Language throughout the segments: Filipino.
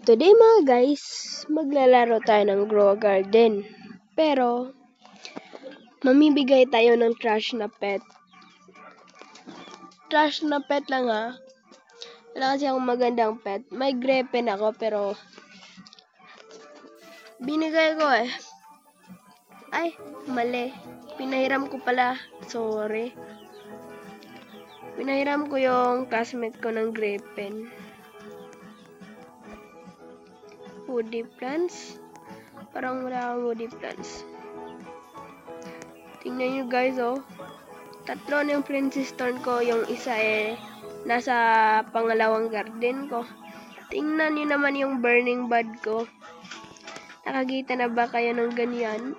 Today mga guys, maglalaro tayo ng Grow a Garden. Pero, mamibigay tayo ng trash na pet. Trash na pet lang ha. Wala kasi akong magandang pet. May Grepen ako pero binigay ko eh. Ay, mali. Pinahiram ko pala. Sorry. Pinahiram ko yung classmate ko ng Grepen. Woody plants. Parang wala akong woody plants. Tingnan nyo guys oh. Tatlo na yung princess thorn ko. Yung isa nasa pangalawang garden ko. Tingnan nyo naman yung burning bud ko. Nakakita na ba kayo ng ganyan?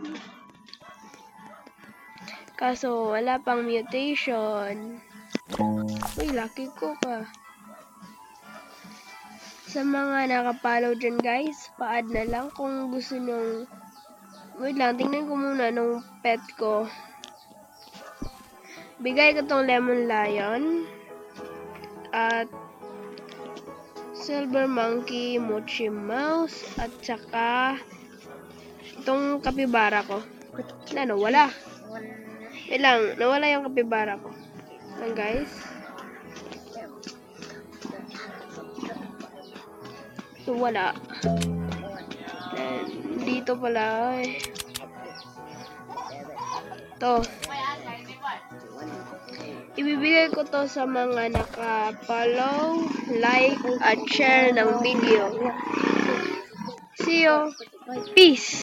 Kaso wala pang mutation. Uy, lucky ko ka. Sa mga nakapollow dyan guys, pa-add na lang kung gusto nyong. Wait lang, tingnan ko muna nung pet ko. Bigay ko tong lemon lion. At silver monkey, mochi mouse. At saka itong kapibara ko. Wala. Wait lang, nawala yung kapibara ko. Lang guys. So, wala. And, dito pala eh. To. Ibibigay ko to sa mga naka-follow, like, at share ng video. See you. Peace.